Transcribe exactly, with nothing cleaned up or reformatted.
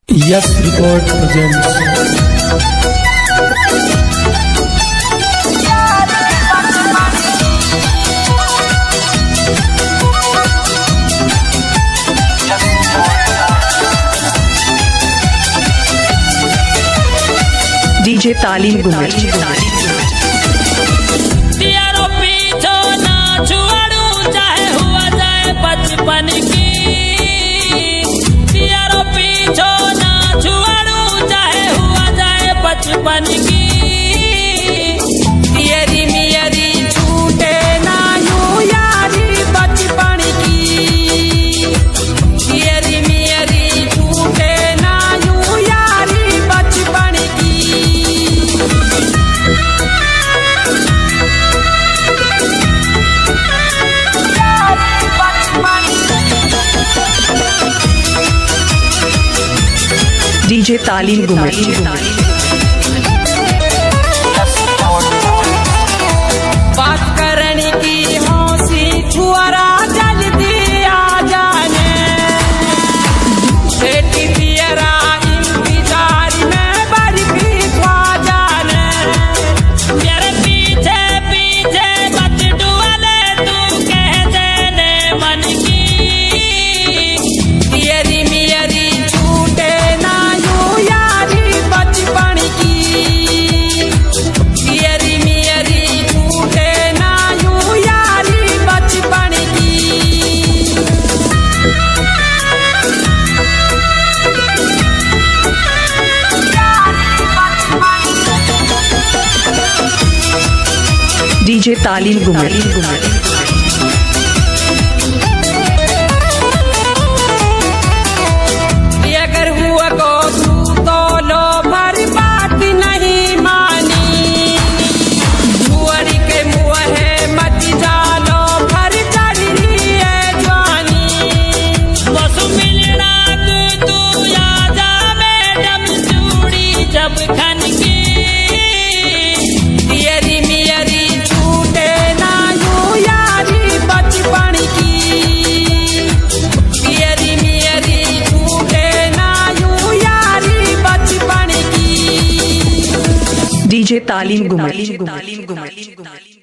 Yes record presents. DJ तालीम गुमर चाहे हुआ जाए बचपन की, यारो पीछो ना छुआड़ू चाहे हुआ जाए बचपन की। तेरी मेरी छूटे ना यूं यारी बचपन की, तेरी मेरी छूटे ना यूं यारी बचपन की। डीजे तालीम गुमर बात करने की हौसी छुआरा जल्दी आ जाने, बेटी पियरा इंतजार में बर्फी खा जाने। मेरे पीछे पीछे मत डुअले तू कह देने मन की, तेरी मेरी छूटे ना यूं यारी बचपन की, तेरी मेरी छूटे ना यूं यारी बचपन की। डीजे तालीम गुमर अगर हुआ को तू तो लो भर बात नहीं मानी, छुअरी के मुँह है मत जालो भर चढ़ी है जवानी। बस मिलना तू तू या जा मैडम चूड़ी जब खन की, तेरी मेरी छूटे ना यूं यारी बचपन की, तेरी मेरी छूटे ना यूं यारी बचपन की। डीजे तालीम गुमर